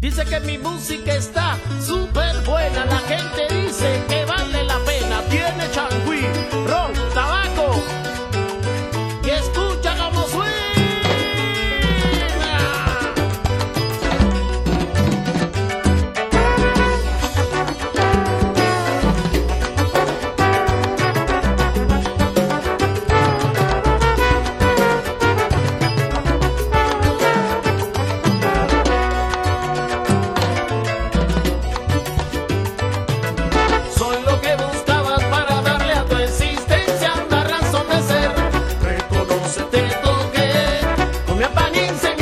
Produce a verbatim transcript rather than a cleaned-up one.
Dice que mi música está súper buena. La gente dice que vale la pena. Tiene chance.